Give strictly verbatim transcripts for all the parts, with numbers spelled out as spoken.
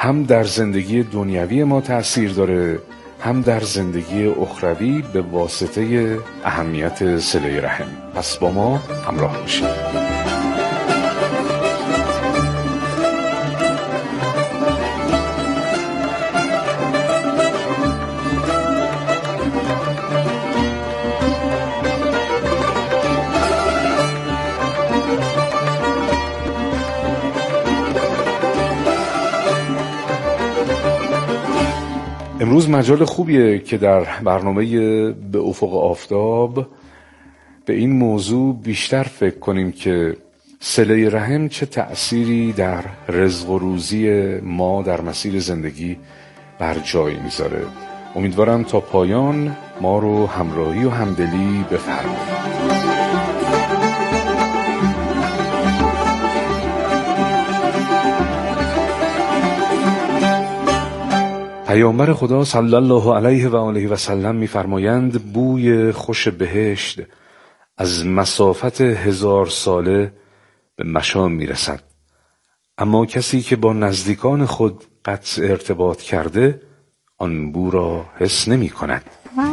هم در زندگی دنیوی ما تأثیر داره، هم در زندگی اخروی به واسطه اهمیت صله رحم. پس با ما همراه باشید. امروز مجال خوبیه که در برنامه به افق آفتاب به این موضوع بیشتر فکر کنیم که صله رحم چه تأثیری در رزق و روزی ما در مسیر زندگی بر جای میذاره. امیدوارم تا پایان ما رو همراهی و همدلی بفرمایید. پیامبر خدا صلی الله علیه و آله و سلم می‌فرمایند بوی خوش بهشت از مسافت هزار ساله به مشام میرسد، اما کسی که با نزدیکان خود قطع ارتباط کرده آن بو را حس نمی کند.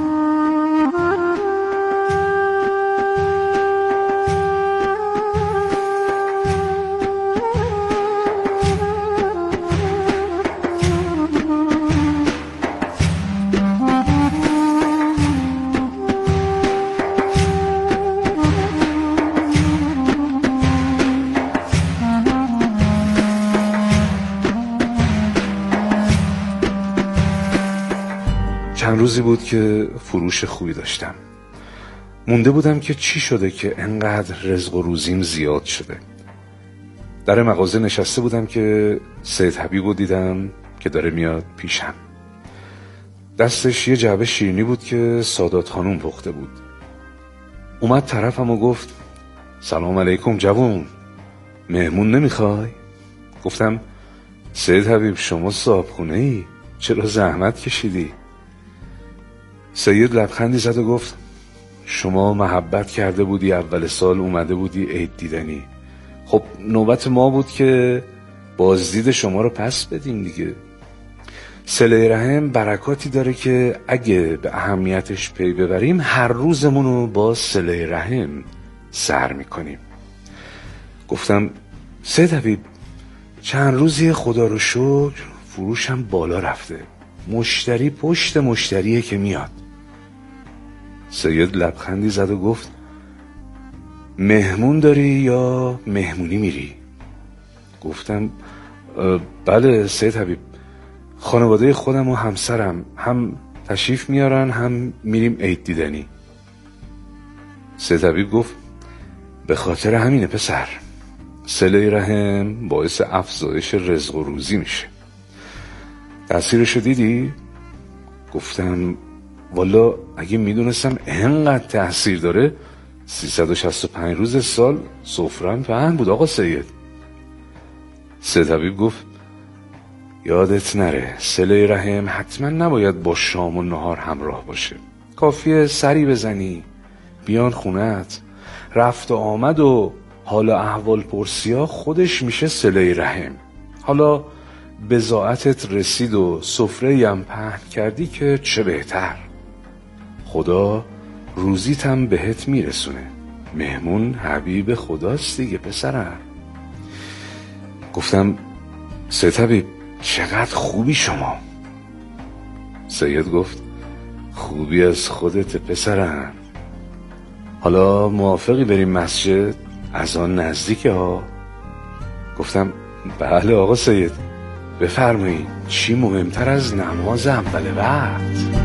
چند روزی بود که فروش خوبی داشتم. مونده بودم که چی شده که انقدر رزق و روزیم زیاد شده. در مغازه نشسته بودم که سید حبیبو دیدم که داره میاد پیشم. دستش یه جعبه شیرینی بود که سادات خانوم پخته بود. اومد طرفم و گفت سلام علیکم جوون، مهمون نمیخوای؟ گفتم سید حبیب شما صاحبخونه ای؟ چرا زحمت کشیدی؟ سید لبخندی زد و گفت شما محبت کرده بودی اول سال اومده بودی عید دیدنی، خب نوبت ما بود که بازدید شما رو پس بدیم دیگه. صله رحم برکاتی داره که اگه به اهمیتش پی ببریم هر روزمون رو با صله رحم سر میکنیم. گفتم سید حبیب چند روزی خدا رو شکر فروشم بالا رفته، مشتری پشت مشتریه که میاد. سید لبخندی زد و گفت مهمون داری یا مهمونی میری؟ گفتم بله سید حبیب، خانواده خودم و همسرم هم تشریف میارن هم میریم عید دیدنی. سید حبیب گفت به خاطر همینه پسر، صله رحم باعث افزایش رزق و روزی میشه. تأثیرشو دیدی؟ گفتم والا اگه میدونستم اینقدر تأثیر داره سیصد و شصت و پنج روز سال سفره‌ام پهن بود آقا سید. سید حبیب گفت یادت نره صله رحم حتما نباید با شام و نهار همراه باشه، کافیه سری بزنی بیان خونت، رفت و آمد و حال احوال پرسیا خودش میشه صله رحم. حالا بضاعتت رسید و سفره هم پهن کردی که چه بهتر، خدا روزیتم بهت میرسونه، مهمون حبیب خداست دیگه پسرم. گفتم سید حبیب چقدر خوبی شما. سید گفت خوبی از خودت پسرم. حالا موافقی بریم مسجد؟ از آن نزدیکه ها. گفتم بله آقا سید، بفرمایید، چی مهمتر از نماز اول وقت؟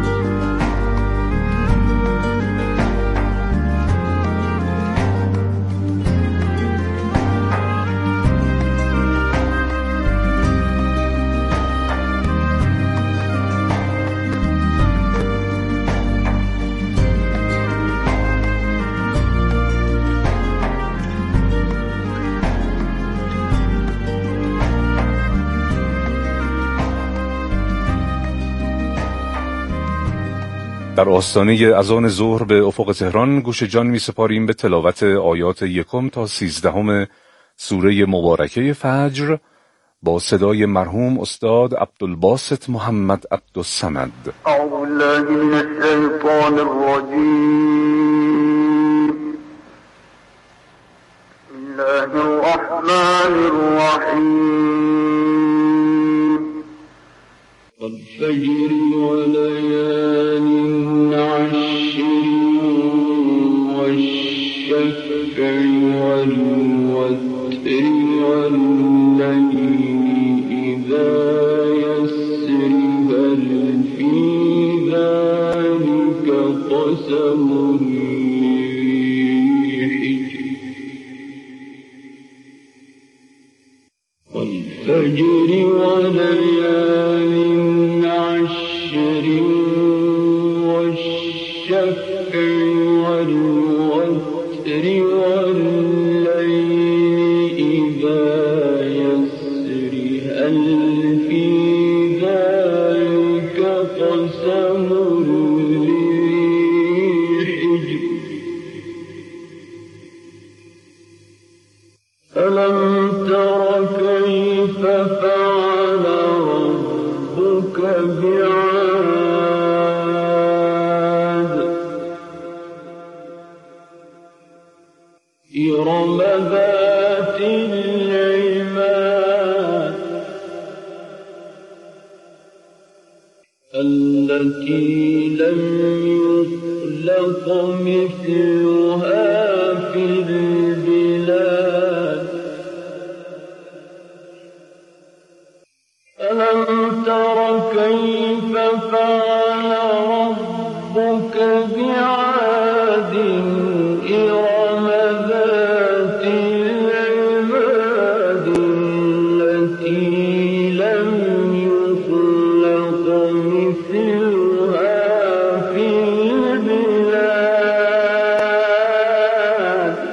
در آستانه اذان ظهر به افق تهران گوش جان می سپاریم به تلاوت آیات یکم تا سیزدهم سوره مبارکه فجر با صدای مرحوم استاد عبدالباسط محمد عبدالصمد. اعوذ بالله من الشیطان الرجیم. بسم الله الرحمن الرحیم. والفجر وليال عشر والشفع والوتر والليل إذا يسر هل في ذلك قسم لذي حجر. والفجر وليال عشر والشفع والوتر والليل إذا يسر هل في ذلك قسم لذي حجر. ألم تر كيف فعل ربك بعاد إرم ذات العماد التي لم يخلق مثلها في البلاد. ألم تر كيف فعل ربك بعاد إرم ذات العماد التي لم يخلق مثلها في البلاد.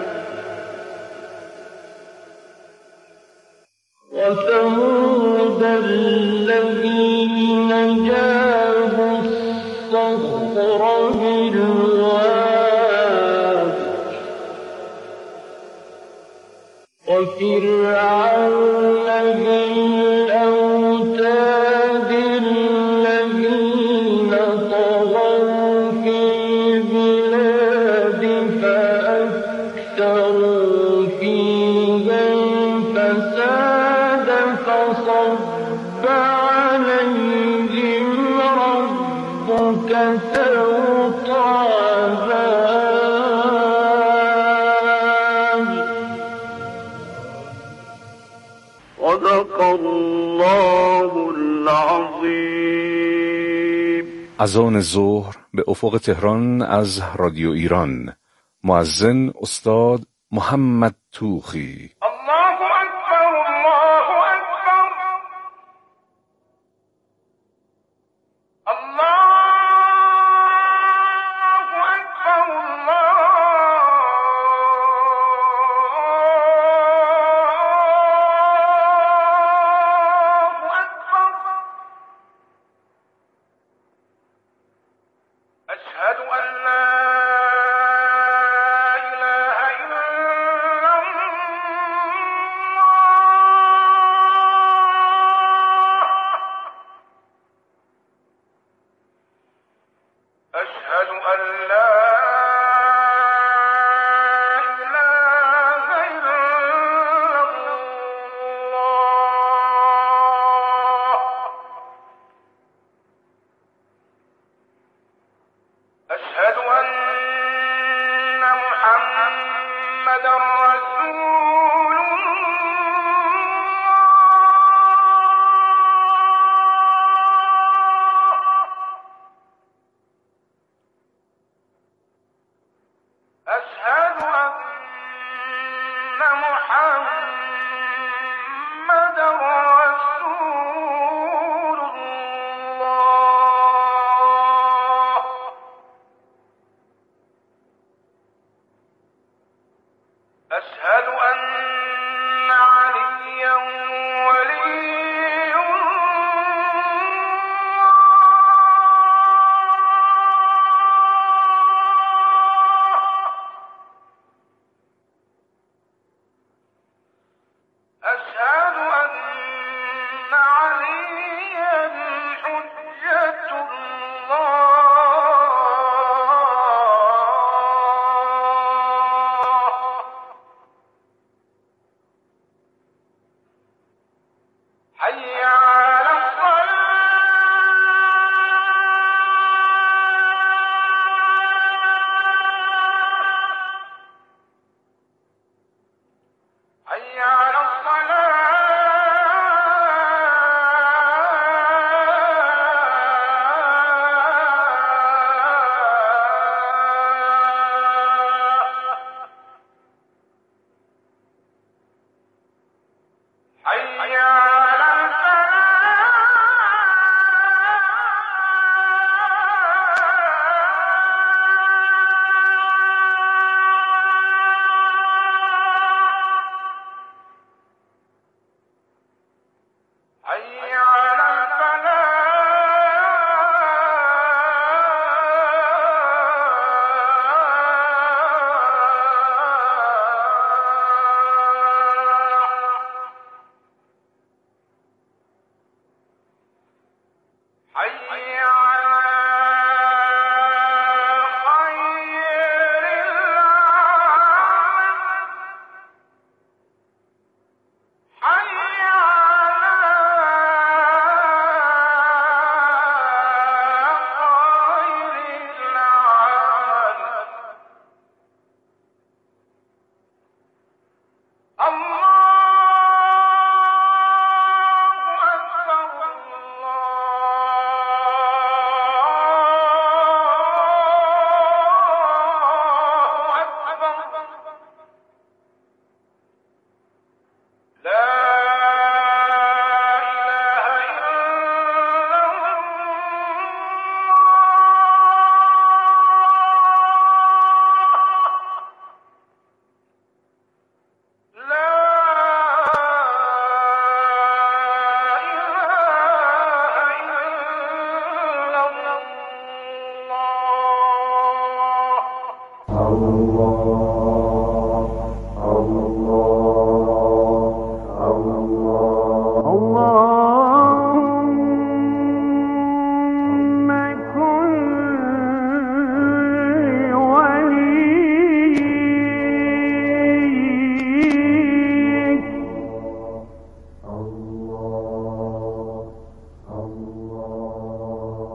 وثمود الذين جابوا الصخر بالواد. وفرعون ذي الأوتاد الذين طغوا في البلاد فأكثروا فيها الفساد فصب عليهم ربك سوط عذاب. صدق الله العظیم. اذان ظهر به افق تهران از رادیو ایران. مؤذن استاد محمد توخی. الله اکبر الله اکبر الله اکبر الله اکبر. اشهد ان لا اله الا الله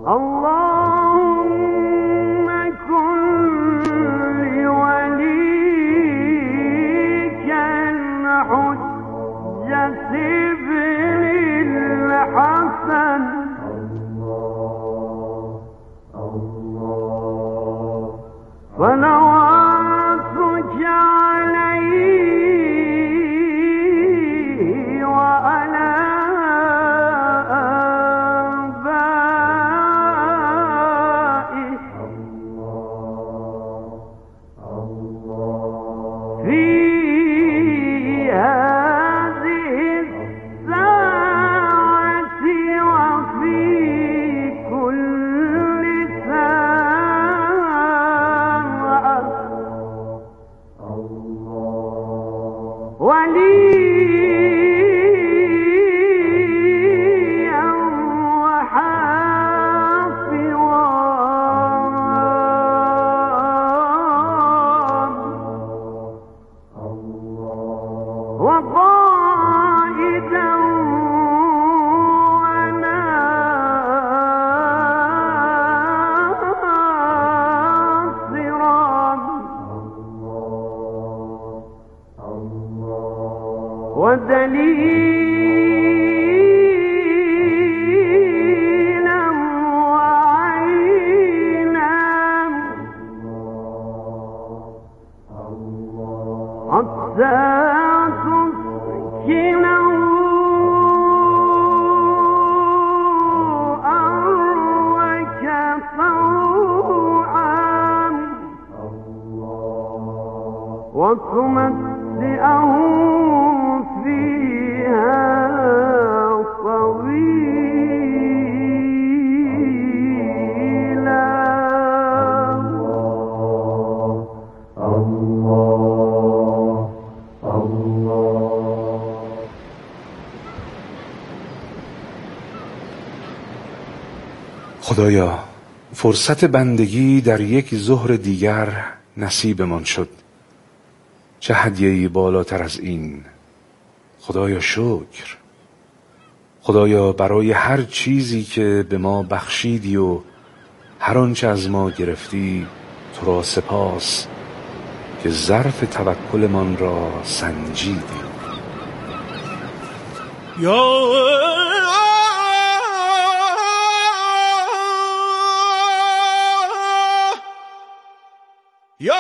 خدایا، فرصت بندگی در یک ظهر دیگر نصیبمان شد. چه هدیه‌ای بالاتر از این. خدایا شکر. خدایا برای هر چیزی که به ما بخشیدی و هر آنچه از ما گرفتی تو را سپاس که ظرف توکلمان را سنجیدی. یا یا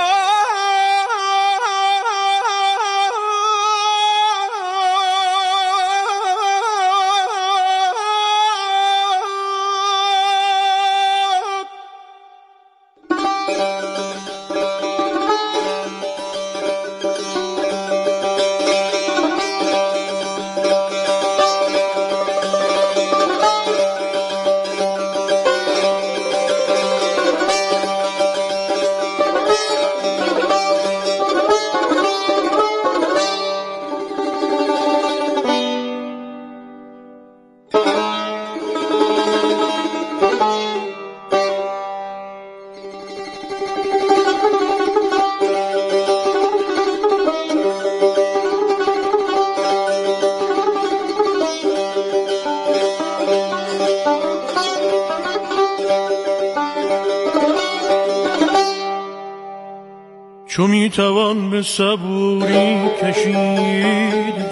چو میتوان به صبوری کشید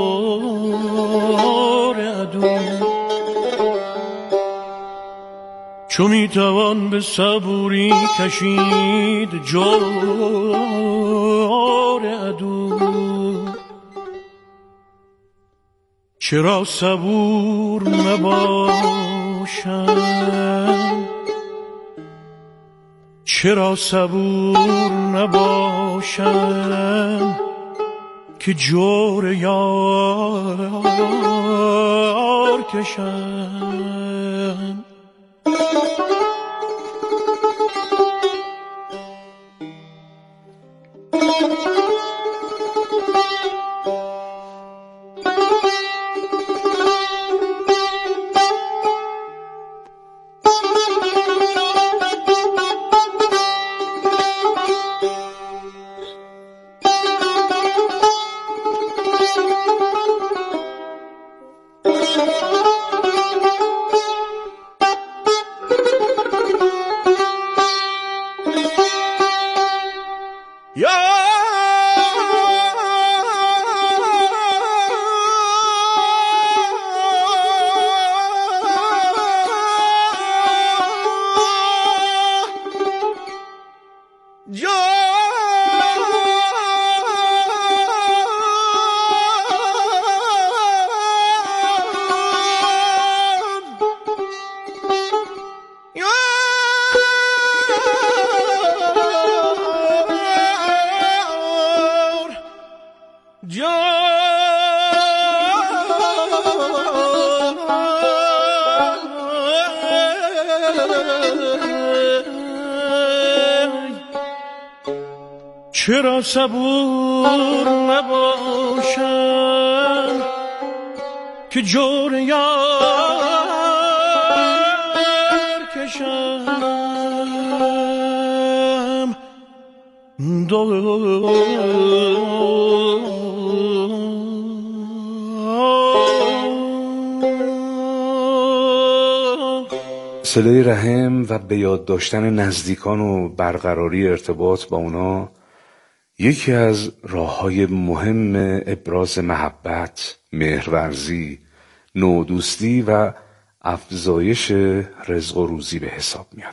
جور عدو، چو میتوان به صبوری کشید جور عدو، چرا صبور نباشم، چرا صبور نباشم که جور یار کشم. چرا صبور نباشم که جور یار کشم دو صله رحم و به یاد داشتن نزدیکان و برقراری ارتباط با اونا یکی از راه‌های مهم ابراز محبت، مهرورزی، نودوستی و افزایش رزق و روزی به حساب میاد.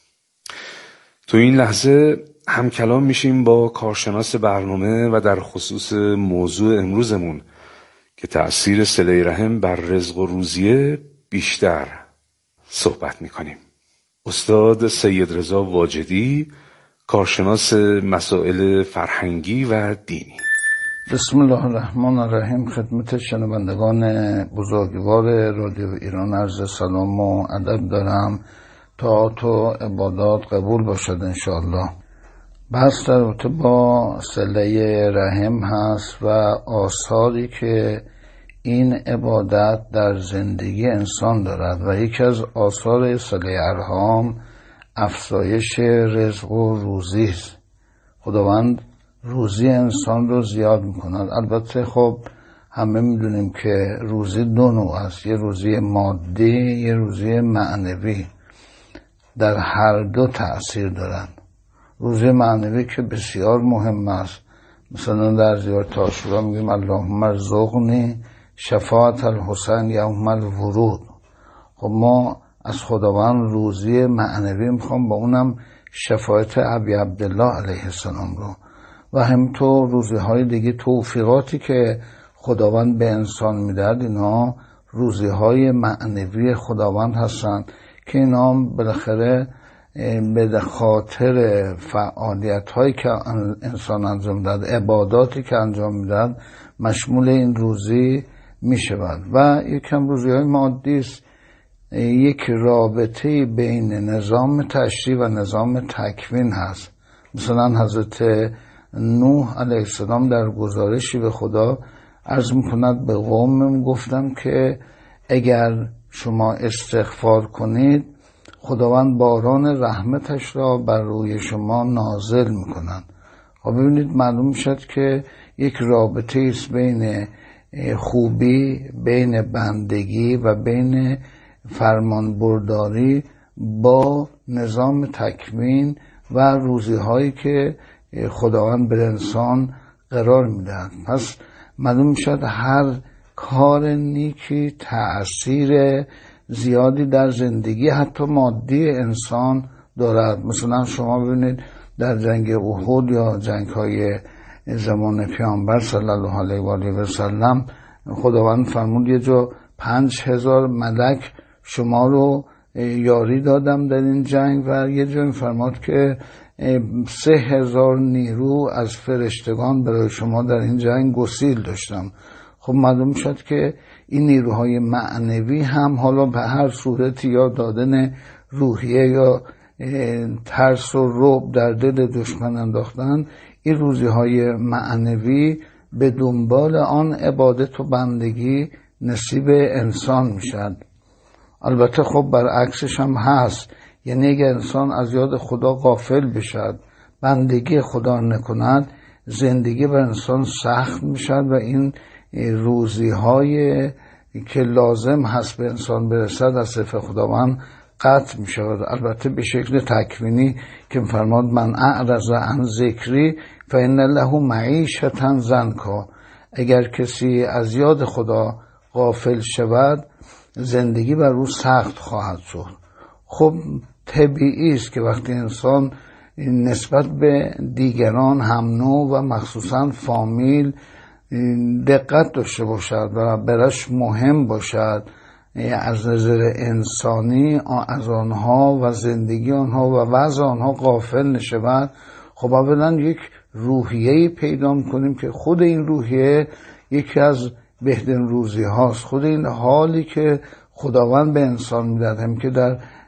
تو این لحظه هم کلام میشیم با کارشناس برنامه و در خصوص موضوع امروزمون که تأثیر صله رحم بر رزق و روزیه بیشتر صحبت میکنیم. استاد سید رضا واجدی، کارشناس مسائل فرهنگی و دینی. بسم الله الرحمن الرحیم. خدمت شنوندگان بزرگوار رادیو ایران عرض سلام و ادب دارم. طاعات و عبادات قبول باشد انشاءالله. بحث در رابطه با صله رحم هست و آثاری که این عبادت در زندگی انسان دارد و یکی از آثار صله ارحام افزایش رزق و روزی است. خداوند روزی انسان رو زیاد میکند. البته خب همه میدونیم که روزی دو نوع است، یه روزی مادی، یه روزی معنوی. در هر دو تأثیر دارن. روزی معنوی که بسیار مهم است، مثلا در زیارت عاشورا میگیم اللهم ارزقنی شفاعت الحسین یوم الورود. خب ما از خداوند روزی معنوی میخوام، با اونم شفاعت ابی عبدالله علیه السلام رو، و همینطور روزی های دیگه توفیقاتی که خداوند به انسان میدهد، اینا روزی های معنوی خداوند هستند که اینا بالاخره به خاطر فعالیت هایی که انسان انجام داد، عباداتی که انجام میداد، مشمول این روزی میشود. و یکم روزی های مادی است، یک رابطه بین نظام تشریع و نظام تکوین هست. مثلا حضرت نوح علیه السلام در گزارشی به خدا عرض میکند به قومم گفتم که اگر شما استغفار کنید خداوند باران رحمتش را بر روی شما نازل میکنند. خب ببینید معلوم شد که یک رابطه است بین خوبی، بین بندگی و بین فرمان برداری با نظام تکوین و روزی هایی که خداوند به انسان قرار میدهد. پس معلوم شد هر کار نیکی تأثیر زیادی در زندگی حتی مادی انسان دارد. مثلا شما ببینید در جنگ احد یا جنگ های زمان پیامبر صلی الله علیه و آله و سلم خداوند فرمود یه جا پنج هزار ملک شما رو یاری دادم در این جنگ، و یه جا فرمود که سه هزار نیرو از فرشتگان برای شما در این جنگ گسیل داشتم. خب معلوم شد که این نیروهای معنوی هم حالا به هر صورتی یا دادن روحیه یا ترس و رعب در دل دشمن انداختن، این روزیهای معنوی به دنبال آن عبادت و بندگی نصیب انسان میشد. البته خب برعکسش هم هست، یعنی اگر انسان از یاد خدا غافل بشد، بندگی خدا نکند، زندگی بر انسان سخت میشد و این روزی های که لازم هست به انسان برسد از طرف خداوند قطع می شود. البته به شکل تکوینی که فرماد من اعرض عن ذکری فإن له معیشة ضنکا. اگر کسی از یاد خدا غافل شود زندگی بر او سخت خواهد شد. خب طبیعی است که وقتی انسان نسبت به دیگران هم نوع و مخصوصا فامیل دقت داشته باشد و برش مهم باشد، از نظر انسانی از آنها و زندگی آنها و وضع آنها غافل نشود. خب اولا یک روحیه‌ای پیدا می‌کنیم که خود این روحیه یکی از بهترین روزی هاست. خود این حالی که خداوند به انسان می‌دهد هم که در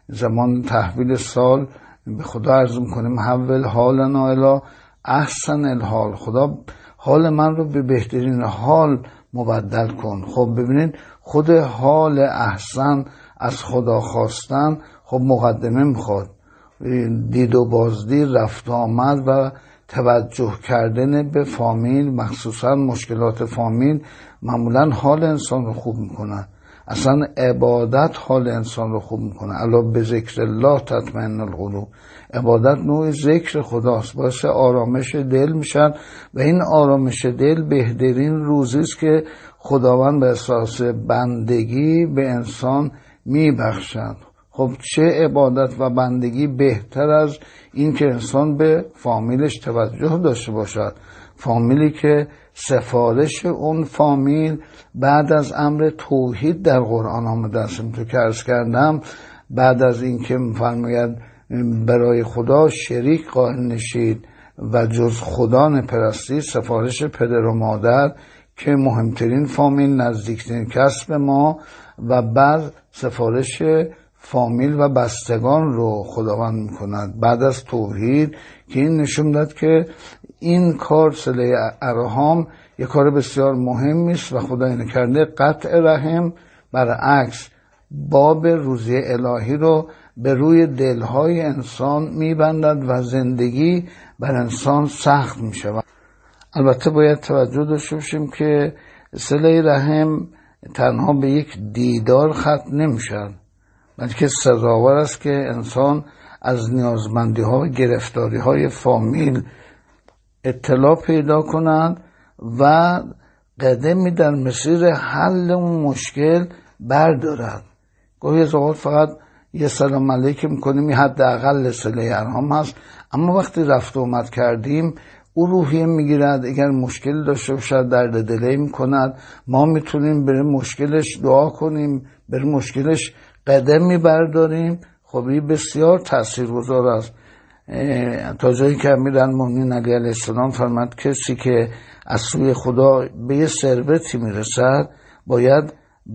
زمان تحویل سال به خدا عرض میکنیم حول حالنا الی احسن الحال، خدا حال من رو به بهترین حال مبدل کن. خب ببینید خود حال احسن از خدا خواستن خب مقدمه میخواد، دید و بازدید، رفت آمد و توجه کردن به فامیل، مخصوصا مشکلات فامیل معمولا حال انسان رو خوب میکنن. اصلا عبادت حال انسان رو خوب میکنه. الا به ذکر الله تطمئن القلوب، عبادت نوع ذکر خداست، باعث آرامش دل میشن و این آرامش دل بهترین روزی است که خداوند به اساس بندگی به انسان میبخشد. خب چه عبادت و بندگی بهتر از این که انسان به فامیلش توجه داشته باشد، فامیلی که سفارش اون فامیل بعد از امر توحید در قرآن آمده است. تو که عرض کردم بعد از این که می‌فرماید برای خدا شریک قائل نشید و جز خدا نپرستید، سفارش پدر و مادر که مهمترین فامیل، نزدیکترین کس به ما، و بعد سفارش فامیل و بستگان رو خداوند میکند بعد از توحید، که این نشون داد که این کار صله ارحام یک کار بسیار مهمی است و خدا اینو کرده. قطع رحم برعکس باب روزی الهی رو به روی دلهای انسان میبندد و زندگی بر انسان سخت میشه. البته باید توجه داشته باشیم که صله رحم تنها به یک دیدار ختم نمیشه، بلکه سزاوار است که انسان از نیازمندی ها و گرفتاری های فامیل اطلاع پیدا کنند و قدمی در مسیر حل اون مشکل بردارد. گاهی از اوقات فقط یه سلام علیکم میکنیم، این حداقل صله ارحام هست، اما وقتی رفت و آمد کردیم او روحیه میگیرد. اگر مشکل داشته باشد درد دلی میکند، ما میتونیم برای مشکلش دعا کنیم، برای مشکلش قدمی برداریم. خب این بسیار تاثیرگذار است. تا جایی که امیرالمومنین علی علیه السلام فرمود کسی که از سوی خدا به یه ثروتی میرسد باید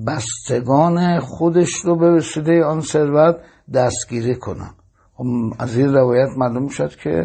بستگان خودش رو به وسیله آن ثروت دستگیری کنن. از این روایت معلوم شد که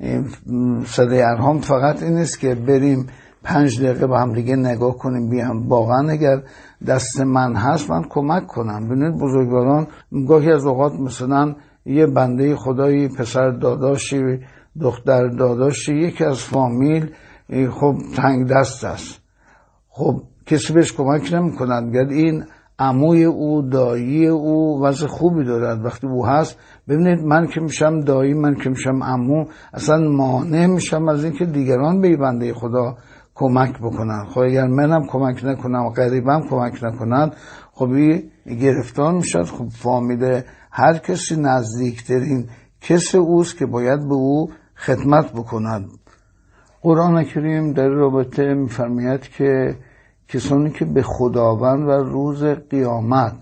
صله ارحام فقط این نیست که بریم پنج دقیقه با هم دیگه نگاه کنیم بیام، واقعا اگر دست من هست من کمک کنم. ببینید بزرگواران گاهی از اوقات مثلا یه بنده خدایی، پسر داداشی، دختر داداشی، یکی از فامیل خب تنگ دست است، خب کسی بهش کمک نمی کند، بیاد این عموی او، دایی او وضع خوبی دارد، وقتی او هست ببینید من که میشم دایی، من که میشم عمو، اصلا مانع میشم از این که دیگران به بنده خدا کمک بکنن. خب اگر منم کمک نکنم، غریبم کمک نکنن، خب این گرفتار میشد. خب فامیل هر کسی نزدیکترین کس اوست که باید به او خدمت بکند. قرآن کریم در رابطه میفرماید که کسانی که به خداوند و روز قیامت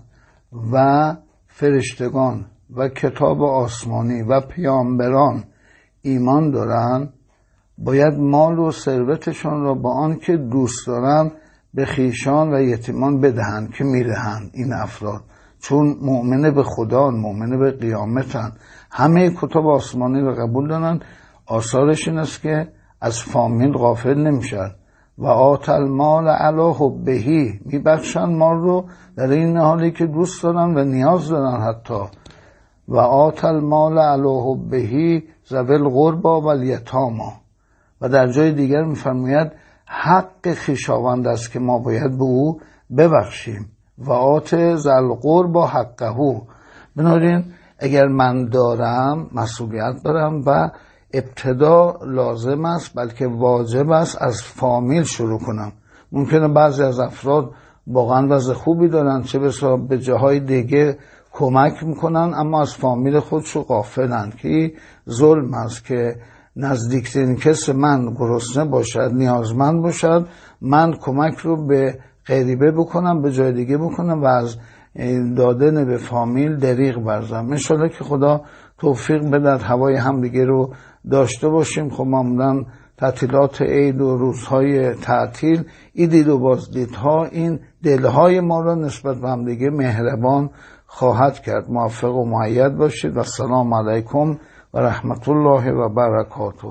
و فرشتگان و کتاب آسمانی و پیامبران ایمان دارن باید مال و ثروتشان را با آن که دوست دارن به خویشان و یتیمان بدهند که میدهند این افراد، چون مؤمنه به خدا، مؤمنه به قیامتن، همه کتاب آسمانی رو قبول دارن. آثارش این است که از فامیل غافل نمیشن و آت المال علی حبه، میبخشن مال رو در این حالی که دوست دارن و نیاز دارن حتی. و آت المال علی حبه ذوی القربی و الیتامی، و در جای دیگر میفرماید حق خویشاوند است که ما باید به او ببخشیم. و آت ذی القربی حقه، بنابراین اگر من دارم مسئولیت دارم و ابتدا لازم است بلکه واجب است از فامیل شروع کنم. ممکنه بعضی از افراد واقعا وضع خوبی دارن، چه بسا به جاهای دیگه کمک میکنن، اما از فامیل خودشو غافلن، که ظلم است که نزدیکترین کس من گرسنه باشد، نیازمند باشد، من کمک رو به غریبه بکنم، به جای دیگه بکنم و از دادن به فامیل دریغ برزم. انشالله که خدا توفیق بدهد هوای همدیگه رو داشته باشیم. خب معمولا تعطیلات عید و روزهای تعطیل، این دید و بازدیدها این دلهای ما رو نسبت به همدیگه مهربان خواهد کرد. موفق و مؤید باشید و السلام علیکم و رحمت الله و برکاته.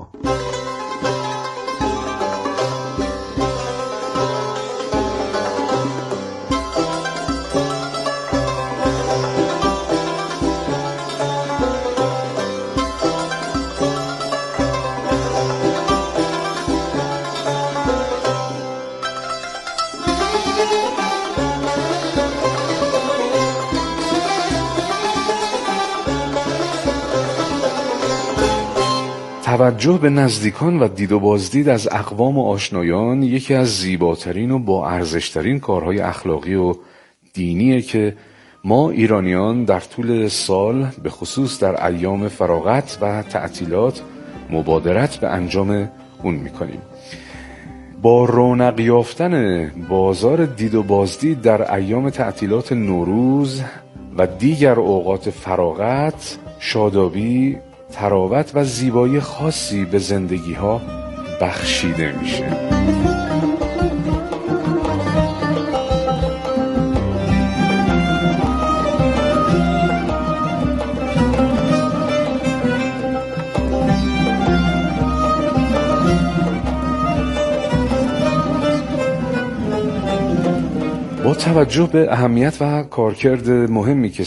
توجه به نزدیکان و دید و بازدید از اقوام و آشنایان یکی از زیباترین و با ارزشترین کارهای اخلاقی و دینیه که ما ایرانیان در طول سال به خصوص در ایام فراغت و تعطیلات مبادرت به انجام اون میکنیم. با رونق یافتن بازار دید و بازدید در ایام تعطیلات نوروز و دیگر اوقات فراغت، شادابی، تراوت و زیبایی خاصی به زندگی ها بخشیده میشه. با توجه به اهمیت و کارکرد مهمی که